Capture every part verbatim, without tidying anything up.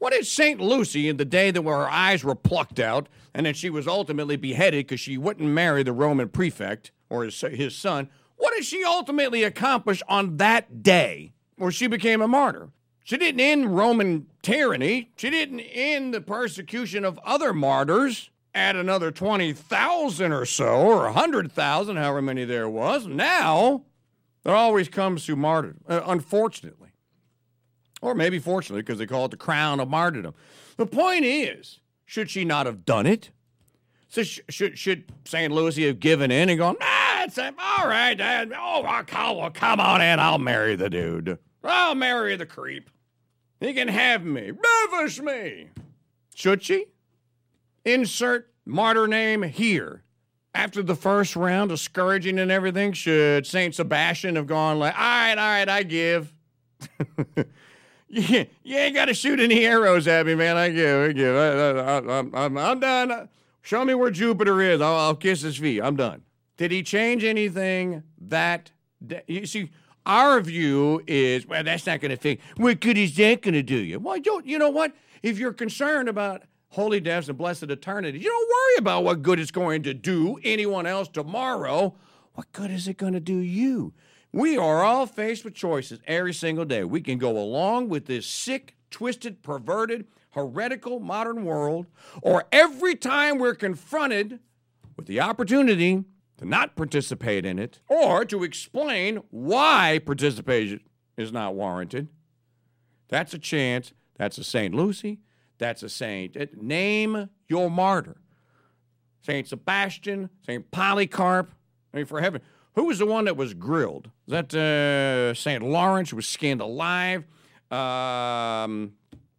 What is Saint Lucy in the day that where her eyes were plucked out and then she was ultimately beheaded because she wouldn't marry the Roman prefect or his, his son? What did she ultimately accomplish on that day where she became a martyr? She didn't end Roman tyranny. She didn't end the persecution of other martyrs. Add another twenty thousand or so, or one hundred thousand, however many there was. Now, it always comes to martyrdom, uh, unfortunately. Or maybe fortunately, because they call it the crown of martyrdom. The point is, should she not have done it? So sh- should should Saint Lucy have given in and gone, ah, it's all right, Dad. Oh, I'll call, well, come on in. I'll marry the dude. I'll marry the creep. He can have me. Ravish me. Should she? Insert martyr name here. After the first round of scourging and everything, should Saint Sebastian have gone like, all right, all right, I give. you, you ain't got to shoot any arrows at me, man. I give, I give. I, I, I, I'm, I'm done. Show me where Jupiter is. I'll, I'll kiss his feet. I'm done. Did he change anything that day? You see, our view is, well, that's not going to fix. What good is that going to do you? Well, you, you know what? If you're concerned about holy deaths and blessed eternity, you don't worry about what good it's going to do anyone else tomorrow. What good is it going to do you? We are all faced with choices every single day. We can go along with this sick, twisted, perverted, heretical modern world, or every time we're confronted with the opportunity to not participate in it, or to explain why participation is not warranted. That's a chance. That's a Saint Lucy. That's a saint. Name your martyr. Saint Sebastian, Saint Polycarp. I mean, for heaven, who was the one that was grilled? Was that uh, Saint Lawrence, who was skinned alive? Um,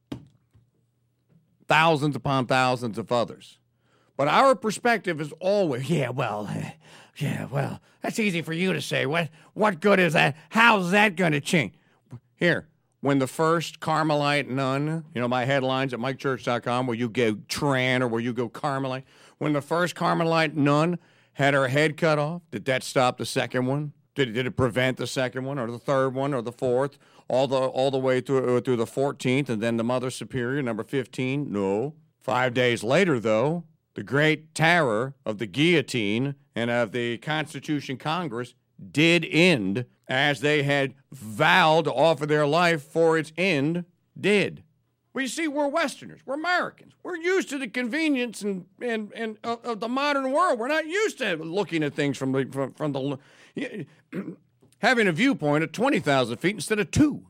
thousands upon thousands of others. But our perspective is always, yeah, well, yeah, well, that's easy for you to say. What, what good is that? How's that going to change? Here, when the first Carmelite nun, you know, my headlines at mike church dot com, where you go Tran or where you go Carmelite, when the first Carmelite nun had her head cut off, did that stop the second one? Did, did it prevent the second one or the third one or the fourth, all the all the way through, through the fourteenth, and then the Mother Superior, number fifteen? No. Five days later, though, the great terror of the guillotine and of the Constitution Congress did end, as they had vowed to offer their life for its end, did. Well, you see, we're Westerners. We're Americans. We're used to the convenience and and, and uh, of the modern world. We're not used to looking at things from the from, from the having a viewpoint at twenty thousand feet instead of two.